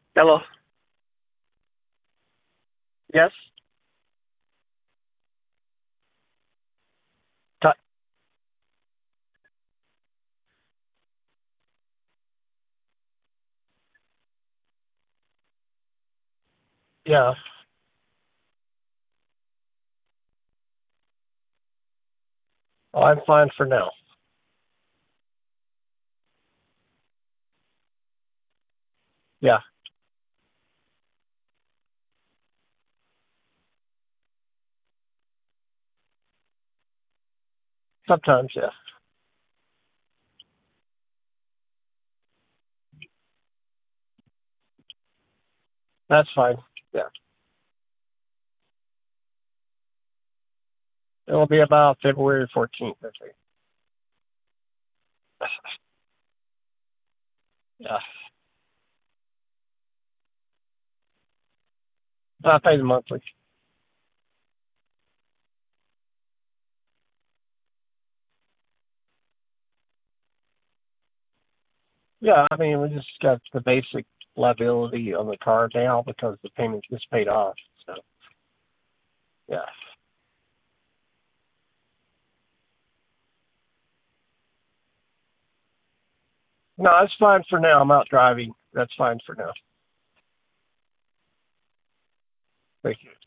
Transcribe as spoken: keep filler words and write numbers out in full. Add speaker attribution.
Speaker 1: Hello. Yes. T- yeah. Oh, I'm fine for now. Yeah. Sometimes, yeah. That's fine. Yeah. It will be about February fourteenth, I think. Yeah. I pay the monthly. Yeah, I mean, we just got the basic liability on the car now because the payment just paid off. So, yeah. No, it's fine for now. I'm out driving. That's fine for now. Thank you.